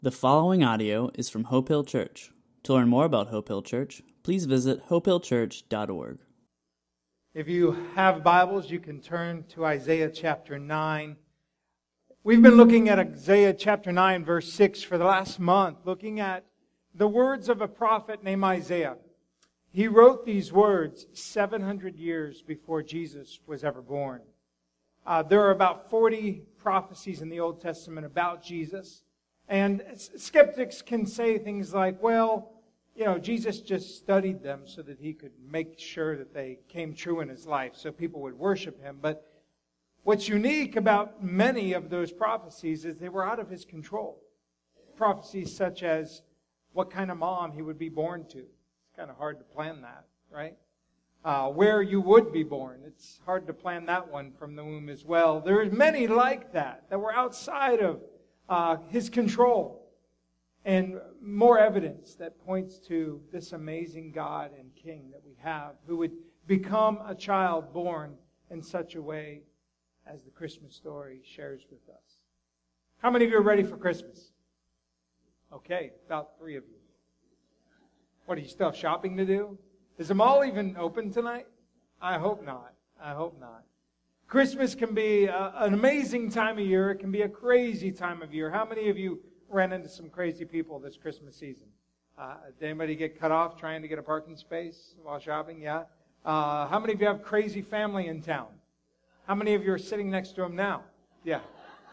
The following audio is from Hope Hill Church. To learn more about Hope Hill Church, please visit hopehillchurch.org. If you have Bibles, you can turn to Isaiah chapter 9. We've been looking at Isaiah chapter 9, verse 6 for the last month, looking at the words of a prophet named Isaiah. He wrote these words 700 years before Jesus was ever born. There are about 40 prophecies in the Old Testament about Jesus. And skeptics can say things like, well, Jesus just studied them so that he could make sure that they came true in his life, so people would worship him. But what's unique about many of those prophecies is they were out of his control. Prophecies such as what kind of mom he would be born to. It's kind of hard to plan that, right? Where you would be born. It's hard to plan that one from the womb as well. There are many like that were outside of his control, and more evidence that points to this amazing God and King that we have, who would become a child born in such a way as the Christmas story shares with us. How many of you are ready for Christmas? Okay, about 3 of you. What, do you still have shopping to do? Is the mall even open tonight? I hope not. I hope not. Christmas can be an amazing time of year. It can be a crazy time of year. How many of you ran into some crazy people this Christmas season? Did anybody get cut off trying to get a parking space while shopping? Yeah. How many of you have crazy family in town? How many of you are sitting next to them now? Yeah.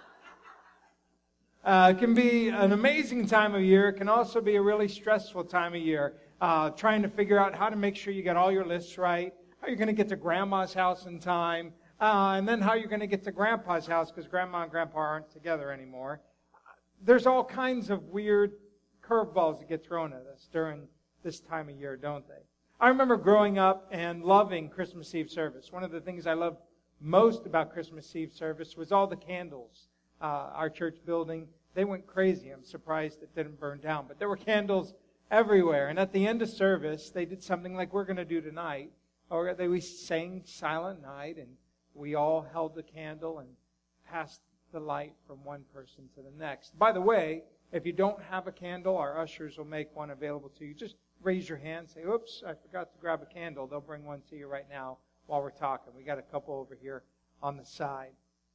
It can be an amazing time of year. It can also be a really stressful time of year. Trying to figure out how to make sure you get all your lists right, how you're going to get to Grandma's house in time, and then how you're going to get to Grandpa's house because Grandma and Grandpa aren't together anymore. There's all kinds of weird curveballs that get thrown at us during this time of year, don't they? I remember growing up and loving Christmas Eve service. One of the things I loved most about Christmas Eve service was all the candles. Our church building, they went crazy. I'm surprised it didn't burn down. But there were candles everywhere. And at the end of service, they did something like we're going to do tonight. Or we sang Silent Night, and we all held the candle and passed the light from one person to the next. By the way, if you don't have a candle, our ushers will make one available to you. Just raise your hand, say, oops, I forgot to grab a candle. They'll bring one to you right now while we're talking. We got a couple over here on the side.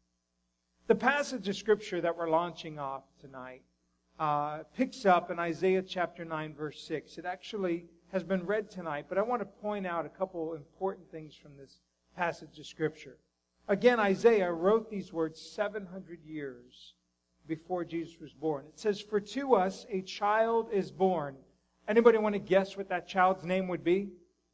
The passage of Scripture that we're launching off tonight picks up in Isaiah chapter 9, verse 6. It actually has been read tonight, but I want to point out a couple important things from this passage of Scripture. Again, Isaiah wrote these words 700 years before Jesus was born. It says, "For to us a child is born." Anybody want to guess what that child's name would be?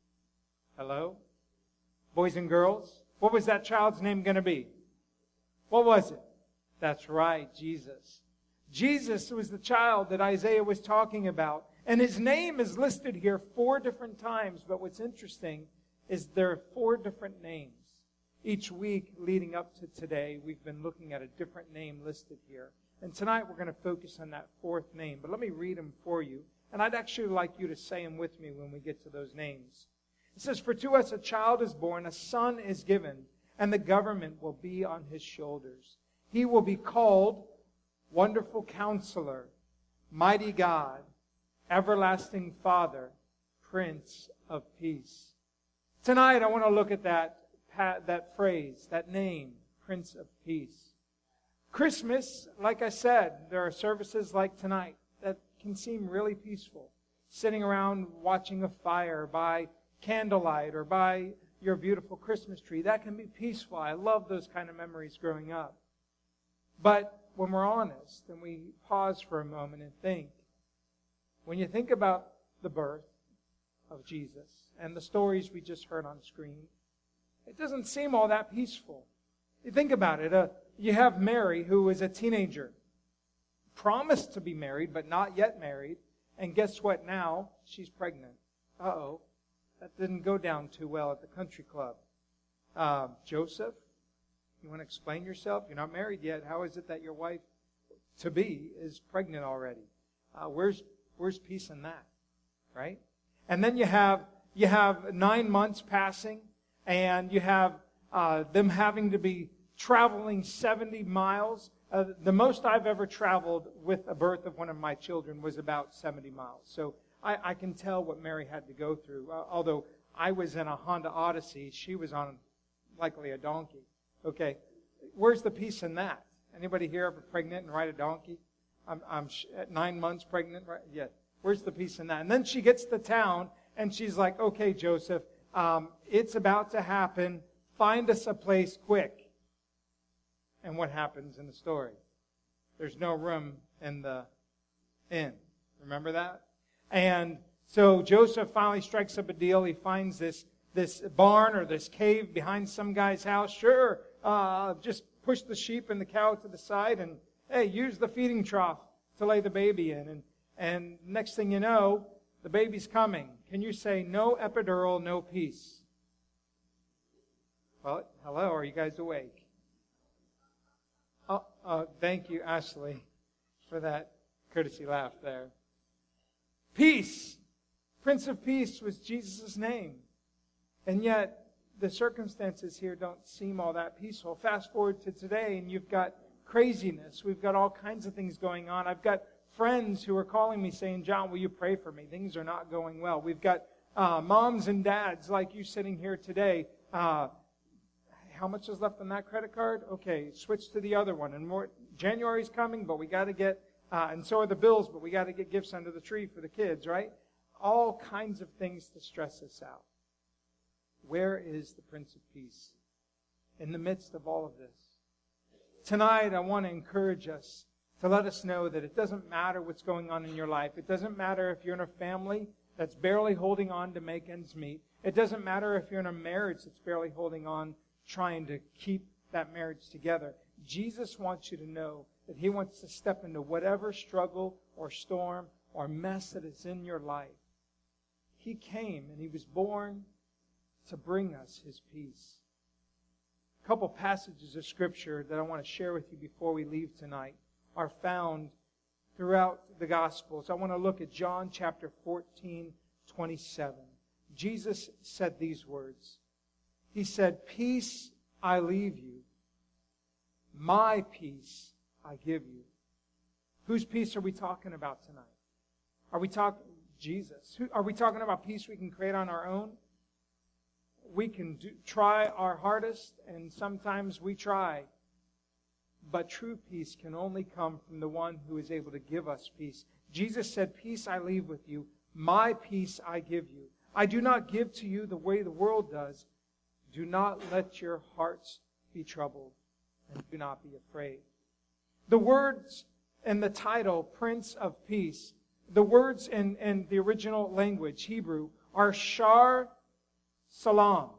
Hello? Boys and girls? What was that child's name going to be? What was it? That's right, Jesus. Jesus was the child that Isaiah was talking about. And his name is listed here 4 different times. But what's interesting is there are 4 different names. Each week leading up to today, we've been looking at a different name listed here. And tonight we're going to focus on that 4th name. But let me read them for you. And I'd actually like you to say them with me when we get to those names. It says, "For to us a child is born, a son is given, and the government will be on his shoulders. He will be called Wonderful Counselor, Mighty God, Everlasting Father, Prince of Peace." Tonight I want to look at that phrase, that name, Prince of Peace. Christmas, like I said, there are services like tonight that can seem really peaceful. Sitting around watching a fire by candlelight or by your beautiful Christmas tree, that can be peaceful. I love those kind of memories growing up. But when we're honest and we pause for a moment and think, when you think about the birth of Jesus and the stories we just heard on screen, it doesn't seem all that peaceful. You think about it. You have Mary, who was a teenager, promised to be married, but not yet married. And guess what now? She's pregnant. Uh-oh. That didn't go down too well at the country club. Joseph, you want to explain yourself? You're not married yet. How is it that your wife-to-be is pregnant already? Where's peace in that? Right? And then you have 9 months passing, and you have them having to be traveling 70 miles The most I've ever traveled with a birth of one of my children was about 70 miles. So I can tell what Mary had to go through. Although I was in a Honda Odyssey, she was on likely a donkey. Okay, where's the peace in that? Anybody here ever pregnant and ride a donkey? I'm at 9 months pregnant, right? Yeah. Where's the peace in that? And then she gets to town, and she's like, okay, Joseph, it's about to happen. Find us a place quick. And what happens in the story? There's no room in the inn. Remember that? And so Joseph finally strikes up a deal. He finds this barn or this cave behind some guy's house. Sure, just push the sheep and the cow to the side and, hey, use the feeding trough to lay the baby in. And next thing you know, the baby's coming. Can you say, no epidural, no peace? Well, hello, are you guys awake? Thank you, Ashley, for that courtesy laugh there. Peace. Prince of Peace was Jesus' name. And yet, the circumstances here don't seem all that peaceful. Fast forward to today, and you've got craziness. We've got all kinds of things going on. I've got friends who are calling me saying, John, will you pray for me? Things are not going well. We've got moms and dads like you sitting here today. How much is left on that credit card? Okay, switch to the other one. And more, January's coming, but we got to get, and so are the bills, but we got to get gifts under the tree for the kids, right? All kinds of things to stress us out. Where is the Prince of Peace in the midst of all of this? Tonight, I want to encourage us to let us know that it doesn't matter what's going on in your life. It doesn't matter if you're in a family that's barely holding on to make ends meet. It doesn't matter if you're in a marriage that's barely holding on, trying to keep that marriage together. Jesus wants you to know that He wants to step into whatever struggle or storm or mess that is in your life. He came and He was born to bring us His peace. A couple passages of Scripture that I want to share with you before we leave tonight are found throughout the Gospels. I want to look at John chapter 14, 27. Jesus said these words. He said, peace I leave you. My peace I give you. Whose peace are we talking about tonight? Are we talking Jesus? Are we talking about peace we can create on our own? We can try our hardest, and sometimes we try. But true peace can only come from the one who is able to give us peace. Jesus said, peace I leave with you. My peace I give you. I do not give to you the way the world does. Do not let your hearts be troubled, and do not be afraid. The words in the title, Prince of Peace, the words in the original language, Hebrew, are Shar Salam.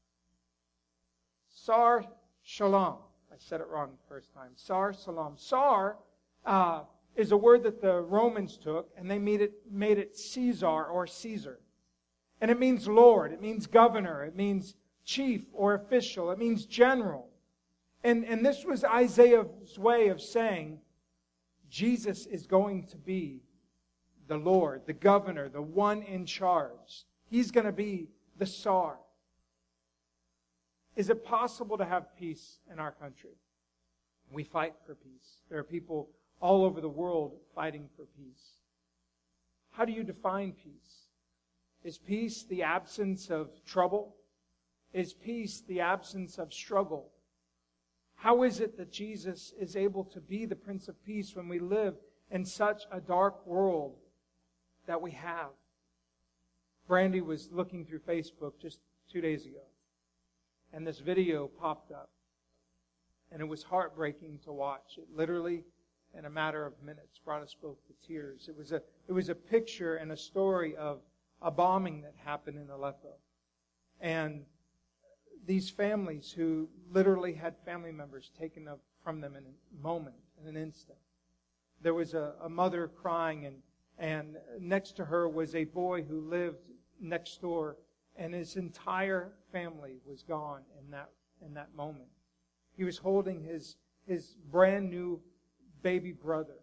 Sar Shalom. I said it wrong the first time. Sar Salam. Sar is a word that the Romans took, and they made it Caesar or Caesar. And it means Lord. It means governor. It means chief or official. It means general. And this was Isaiah's way of saying Jesus is going to be the Lord, the governor, the one in charge. He's going to be the Sar. Is it possible to have peace in our country? We fight for peace. There are people all over the world fighting for peace. How do you define peace? Is peace the absence of trouble? Is peace the absence of struggle? How is it that Jesus is able to be the Prince of Peace when we live in such a dark world that we have? Brandy was looking through Facebook just 2 days ago, and this video popped up, and it was heartbreaking to watch. It literally, in a matter of minutes, brought us both to tears. It was a picture and a story of a bombing that happened in Aleppo, and these families who literally had family members taken from them in a moment, in an instant. There was a mother crying, and next to her was a boy who lived next door, and his entire family was gone in that moment. He was holding his brand new baby brother,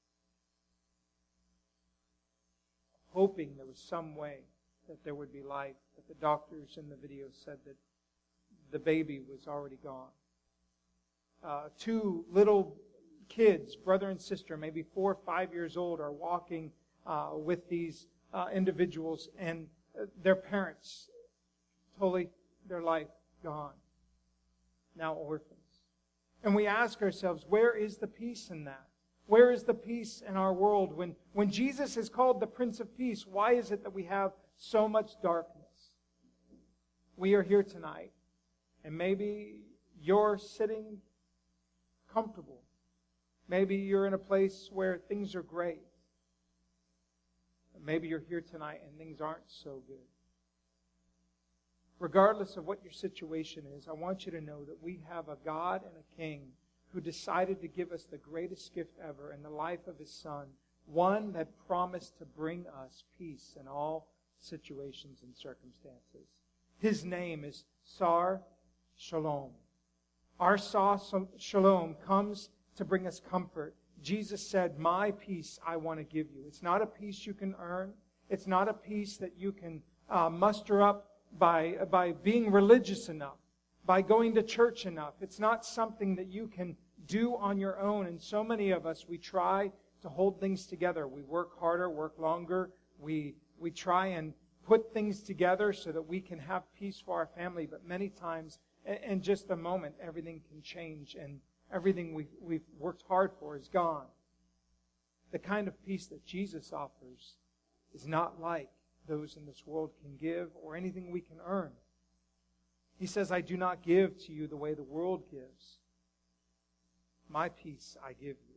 hoping there was some way that there would be life. But the doctors in the video said that the baby was already gone. Two little kids, brother and sister, maybe 4 or 5 years old, are walking with these individuals, and their parents, totally their life gone, now orphans. And we ask ourselves, where is the peace in that? Where is the peace in our world? When Jesus is called the Prince of Peace, why is it that we have so much darkness? We are here tonight, and maybe you're sitting comfortable. Maybe you're in a place where things are great. Maybe you're here tonight and things aren't so good. Regardless of what your situation is, I want you to know that we have a God and a King who decided to give us the greatest gift ever in the life of His Son, one that promised to bring us peace in all situations and circumstances. His name is Sar Shalom. Our Sar Shalom comes to bring us comfort. Jesus said, my peace I want to give you. It's not a peace you can earn. It's not a peace that you can muster up by being religious enough, by going to church enough. It's not something that you can do on your own. And so many of us, we try to hold things together. We work harder, work longer. We try and put things together so that we can have peace for our family. But many times, in just a moment, everything can change, and everything we've worked hard for is gone. The kind of peace that Jesus offers is not like those in this world can give or anything we can earn. He says, I do not give to you the way the world gives. My peace I give you.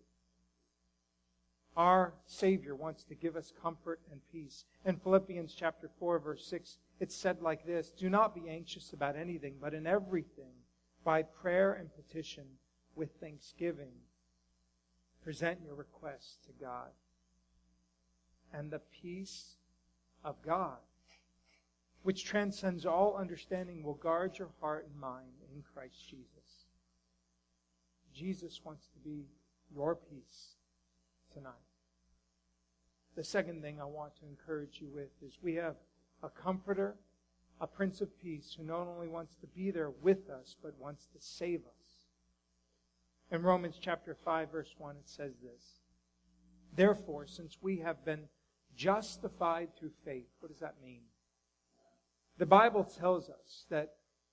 Our Savior wants to give us comfort and peace. In Philippians chapter 4, verse 6, it's said like this, do not be anxious about anything, but in everything, by prayer and petition, with thanksgiving, present your requests to God. And the peace of God, which transcends all understanding, will guard your heart and mind in Christ Jesus. Jesus wants to be your peace tonight. The second thing I want to encourage you with is we have a comforter, a Prince of Peace, who not only wants to be there with us, but wants to save us. In Romans chapter 5, verse 1, it says this, therefore, since we have been justified through faith. What does that mean? The Bible tells us that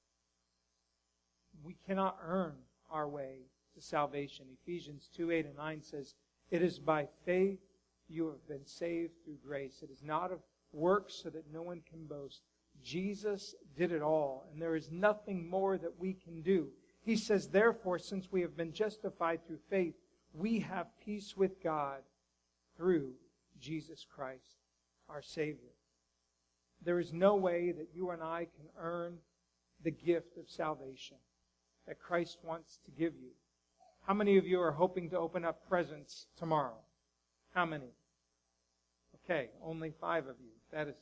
we cannot earn our way to salvation. Ephesians 2, 8 and 9 says, it is by faith you have been saved through grace. It is not of works so that no one can boast. Jesus did it all, and there is nothing more that we can do. He says, therefore, since we have been justified through faith, we have peace with God through Jesus Christ, our Savior. There is no way that you and I can earn the gift of salvation that Christ wants to give you. How many of you are hoping to open up presents tomorrow? How many? Okay, only 5 of you. That is.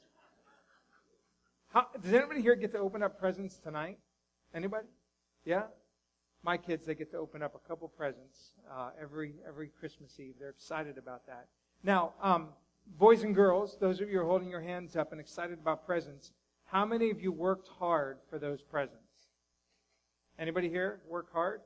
Does anybody here get to open up presents tonight? Anybody? Yeah? My kids, they get to open up a couple presents every Christmas Eve. They're excited about that. Now, boys and girls, those of you who are holding your hands up and excited about presents, how many of you worked hard for those presents? Anybody here work hard?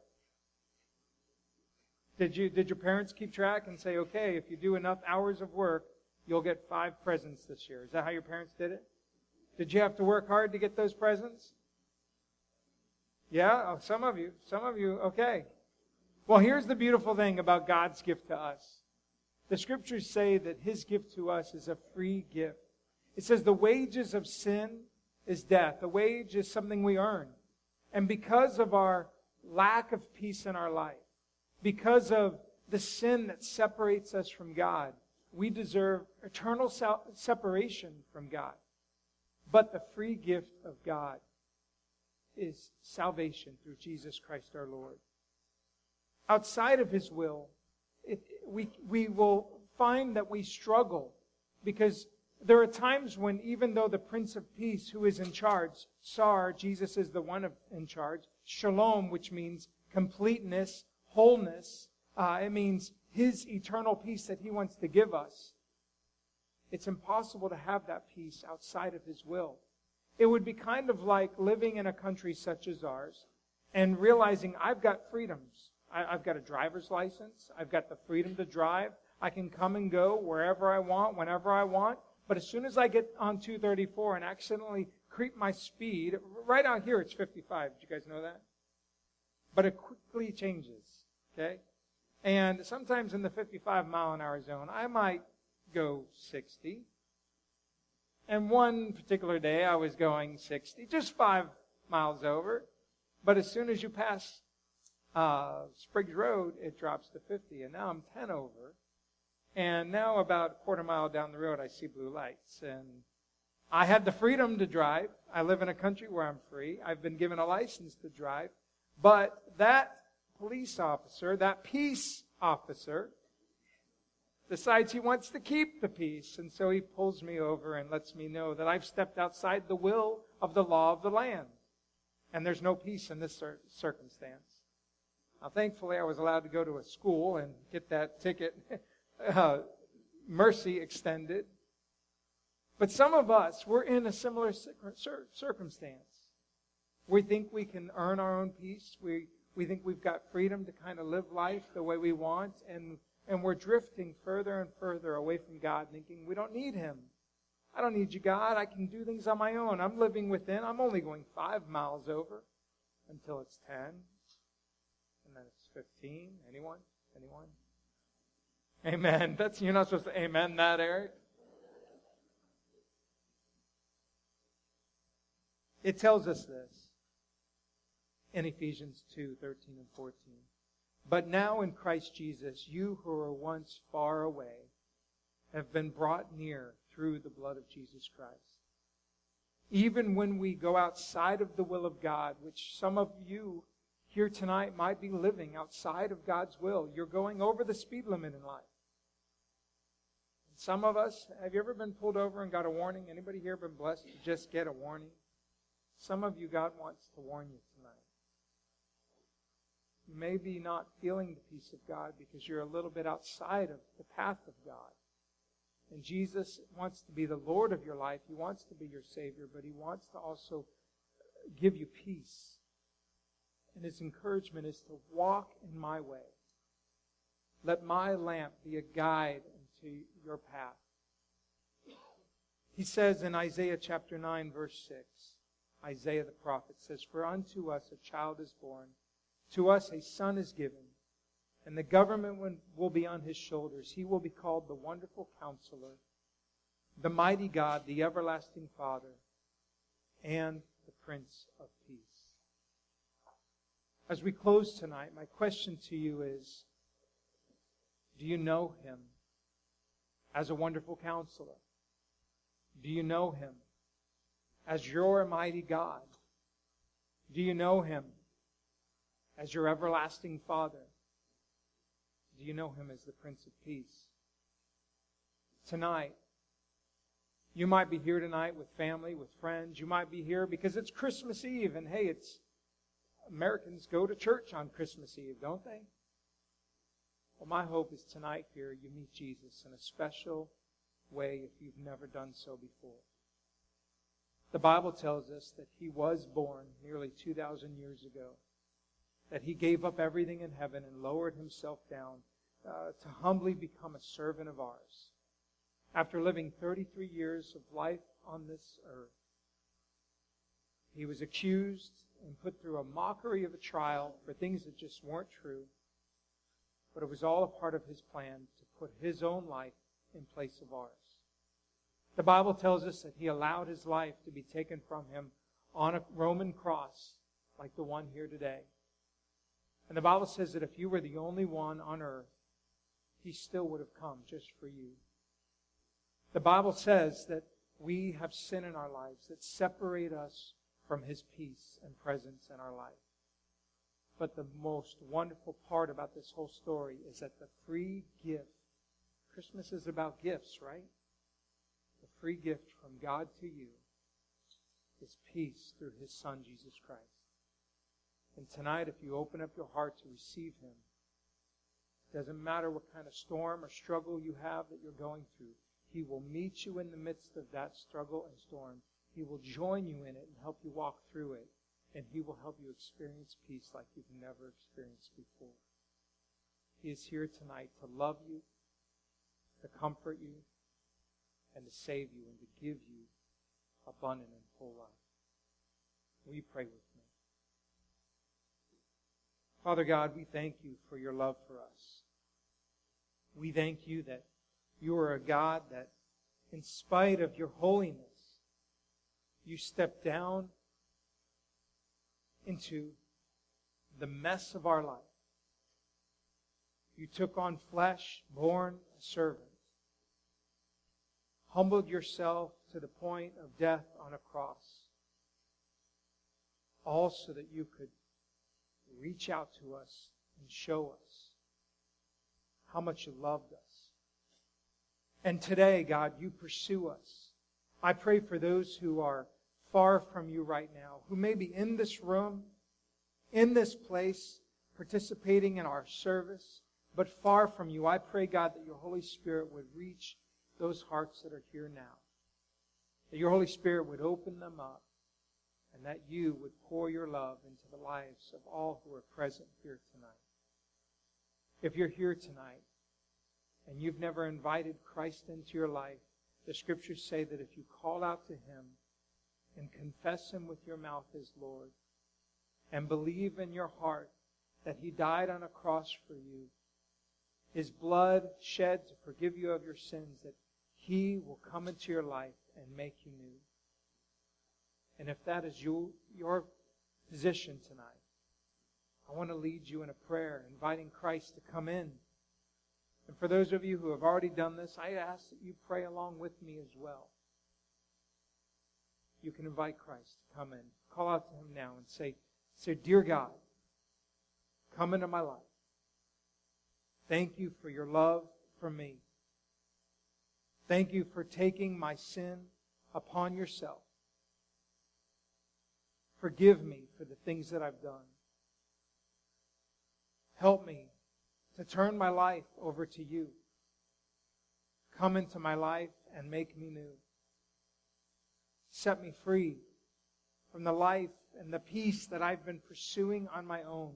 Did your parents keep track and say, okay, if you do enough hours of work, you'll get 5 presents this year? Is that how your parents did it? Did you have to work hard to get those presents? Yeah? Oh, some of you, okay. Well, here's the beautiful thing about God's gift to us. The Scriptures say that His gift to us is a free gift. It says the wages of sin is death. The wage is something we earn. And because of our lack of peace in our life, because of the sin that separates us from God, we deserve eternal separation from God. But the free gift of God is salvation through Jesus Christ our Lord. Outside of His will, we will find that we struggle, because there are times when, even though the Prince of Peace, who is in charge, Sar, Jesus is the one in charge, Shalom, which means completeness, wholeness, it means His eternal peace that He wants to give us. It's impossible to have that peace outside of His will. It would be kind of like living in a country such as ours and realizing I've got freedoms. I've got a driver's license. I've got the freedom to drive. I can come and go wherever I want, whenever I want. But as soon as I get on 234 and accidentally creep my speed, right out here it's 55. Did you guys know that? But it quickly changes, okay? And sometimes in the 55-mile-an-hour zone, I might go 60. And one particular day I was going 60, just 5 miles over. But as soon as you pass Spriggs Road, it drops to 50. And now I'm 10 over. And now about a quarter mile down the road, I see blue lights. And I had the freedom to drive. I live in a country where I'm free. I've been given a license to drive. But that police officer, that peace officer, decides he wants to keep the peace. And so he pulls me over and lets me know that I've stepped outside the will of the law of the land. And there's no peace in this circumstance. Now, thankfully, I was allowed to go to a school and get that ticket mercy extended. But some of us, we're in a similar circumstance. We think we can earn our own peace. We think we've got freedom to kind of live life the way we want. And we're drifting further and further away from God, thinking we don't need Him. I don't need you, God. I can do things on my own. I'm living within. I'm only going 5 miles over until it's 10. And then it's 15. Anyone? Anyone? Amen. You're not supposed to amen that, Eric. It tells us this in Ephesians 2:13 and 14. But now in Christ Jesus, you who were once far away have been brought near through the blood of Jesus Christ. Even when we go outside of the will of God, which some of you here tonight might be living outside of God's will, you're going over the speed limit in life. Some of us, have you ever been pulled over and got a warning? Anybody here been blessed to just get a warning? Some of you, God wants to warn you tonight. You may be not feeling the peace of God because you're a little bit outside of the path of God. And Jesus wants to be the Lord of your life. He wants to be your Savior, but He wants to also give you peace. And His encouragement is to walk in my way. Let my lamp be a guide into your path. He says in Isaiah chapter 9, verse 6, Isaiah the prophet says, For unto us a child is born, to us a son is given, and the government will be on His shoulders. He will be called the Wonderful Counselor, the Mighty God, the Everlasting Father, and the Prince of Peace. As we close tonight, my question to you is, do you know Him as a Wonderful Counselor? Do you know Him as your mighty God? Do you know Him as your everlasting Father? Do you know Him as the Prince of Peace? Tonight, you might be here tonight with family, with friends. You might be here because it's Christmas Eve, and hey, Americans go to church on Christmas Eve, don't they? Well, my hope is tonight here you meet Jesus in a special way if you've never done so before. The Bible tells us that He was born nearly 2,000 years ago, that He gave up everything in heaven and lowered Himself down to humbly become a servant of ours. After living 33 years of life on this earth, He was accused and put through a mockery of a trial for things that just weren't true. But it was all a part of His plan to put His own life in place of ours. The Bible tells us that He allowed His life to be taken from Him on a Roman cross like the one here today. And the Bible says that if you were the only one on earth, He still would have come just for you. The Bible says that we have sin in our lives that separate us from His peace and presence in our life. But the most wonderful part about this whole story is that the free gift, Christmas is about gifts, right? The free gift from God to you is peace through His Son, Jesus Christ. And tonight, if you open up your heart to receive Him, it doesn't matter what kind of storm or struggle you have that you're going through, He will meet you in the midst of that struggle and storm. He will join you in it and help you walk through it. And He will help you experience peace like you've never experienced before. He is here tonight to love you, to comfort you, and to save you, and to give you abundant and full life. Will you pray with me? Father God, we thank you for your love for us. We thank you that you are a God that, in spite of your holiness, you stepped down into the mess of our life. You took on flesh, born a servant, humbled yourself to the point of death on a cross, all so that you could reach out to us and show us how much you loved us. And today, God, you pursue us. I pray for those who are far from you right now, who may be in this room, in this place, participating in our service, but far from you. I pray, God, that your Holy Spirit would reach those hearts that are here now. That your Holy Spirit would open them up, and that you would pour your love into the lives of all who are present here tonight. If you're here tonight and you've never invited Christ into your life, the Scriptures say that if you call out to Him and confess Him with your mouth as Lord and believe in your heart that He died on a cross for you, His blood shed to forgive you of your sins, that He will come into your life and make you new. And if that is your position tonight, I want to lead you in a prayer, inviting Christ to come in. And for those of you who have already done this, I ask that you pray along with me as well. You can invite Christ to come in. Call out to Him now and say, Dear God, come into my life. Thank you for your love for me. Thank you for taking my sin upon yourself. Forgive me for the things that I've done. Help me to turn my life over to you. Come into my life and make me new. Set me free from the life and the peace that I've been pursuing on my own.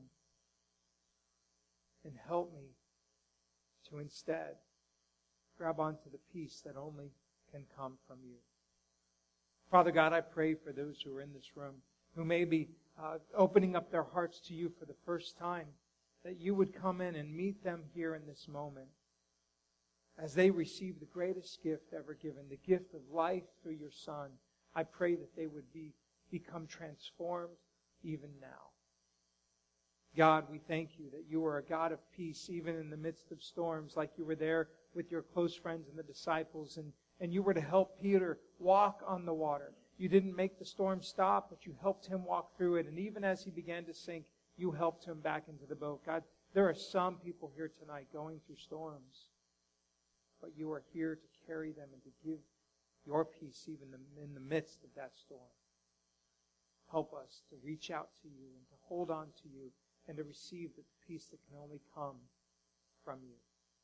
And help me to instead grab onto the peace that only can come from you. Father God, I pray for those who are in this room who may be opening up their hearts to you for the first time, that you would come in and meet them here in this moment as they receive the greatest gift ever given, the gift of life through your Son. I pray that they would become transformed even now. God, we thank you that you are a God of peace even in the midst of storms, like you were there with your close friends and the disciples, and you were to help Peter walk on the water. You didn't make the storm stop, but you helped him walk through it. And even as he began to sink, you helped him back into the boat. God, there are some people here tonight going through storms, but you are here to carry them and to give your peace even in the midst of that storm. Help us to reach out to you and to hold on to you and to receive the peace that can only come from you.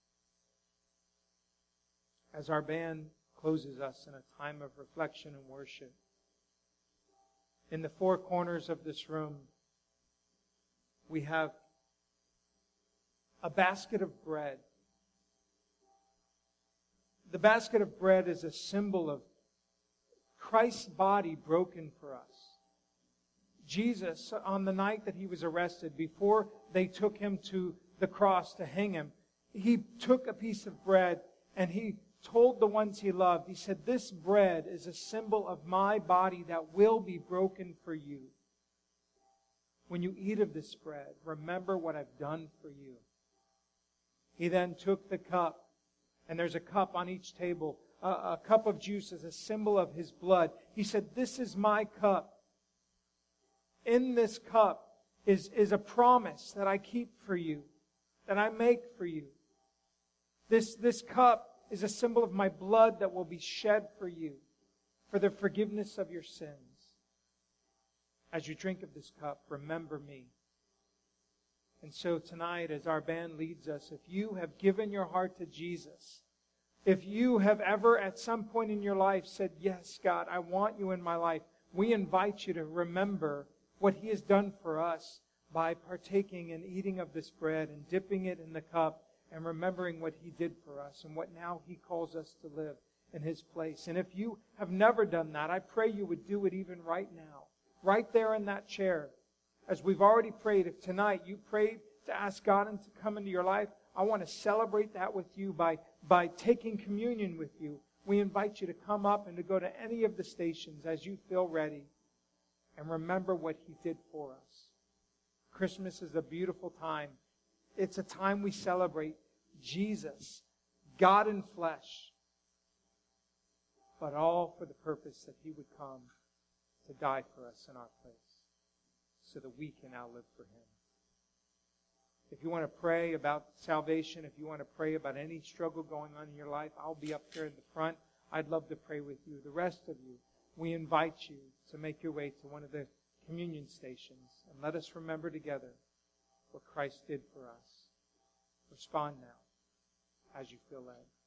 As our band closes us in a time of reflection and worship, in the four corners of this room, we have a basket of bread. The basket of bread is a symbol of Christ's body broken for us. Jesus, on the night that he was arrested, before they took him to the cross to hang him, he took a piece of bread and he told the ones he loved, he said, "This bread is a symbol of my body that will be broken for you. When you eat of this bread, remember what I've done for you." He then took the cup, and there's a cup on each table, a cup of juice as a symbol of his blood. He said, "This is my cup. In this cup is a promise that I keep for you, that I make for you. This cup is a symbol of my blood that will be shed for you, for the forgiveness of your sins. As you drink of this cup, remember me." And so tonight, as our band leads us, if you have given your heart to Jesus, if you have ever at some point in your life said, "Yes, God, I want you in my life," we invite you to remember what he has done for us by partaking and eating of this bread and dipping it in the cup and remembering what He did for us and what now He calls us to live in His place. And if you have never done that, I pray you would do it even right now, right there in that chair. As we've already prayed, if tonight you prayed to ask God to come into your life, I want to celebrate that with you by taking communion with you. We invite you to come up and to go to any of the stations as you feel ready and remember what He did for us. Christmas is a beautiful time. It's a time we celebrate Jesus, God in flesh, but all for the purpose that He would come to die for us in our place so that we can now live for Him. If you want to pray about salvation, if you want to pray about any struggle going on in your life, I'll be up here in the front. I'd love to pray with you. The rest of you, we invite you to make your way to one of the communion stations and let us remember together what Christ did for us. Respond now as you feel led.